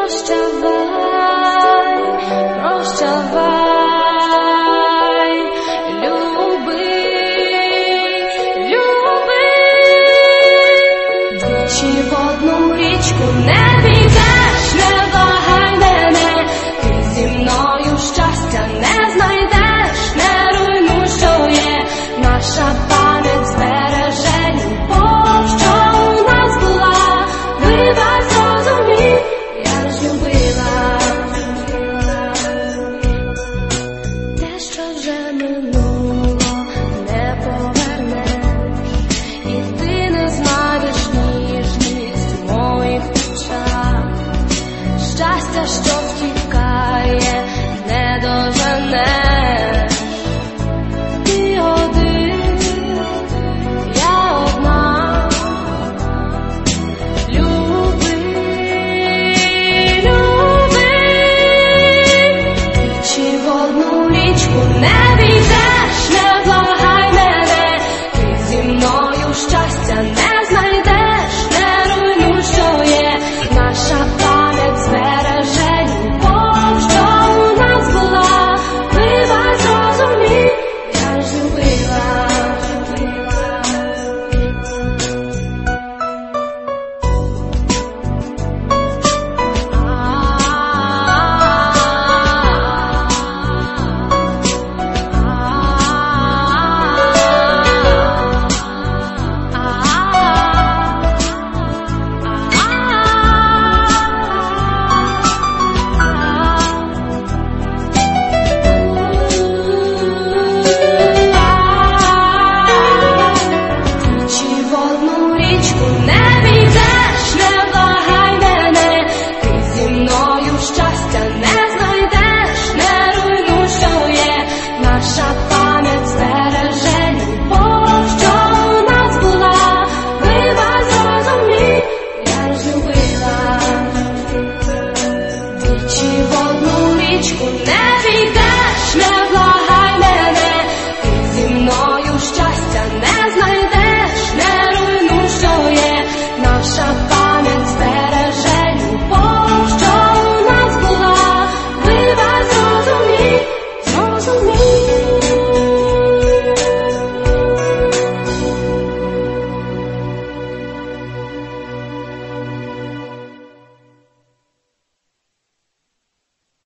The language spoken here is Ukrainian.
Не підеш, не вагай мене, ти зі мною щастя не знайдеш, не руйнуй, що є, наша пам'ять збереже любов, що у нас була. Вибач, зрозумій, я ж любила. Те, що вже минуло, не повернеш, і ти не знайдеш ніжність в моїх очах. Щастя, що в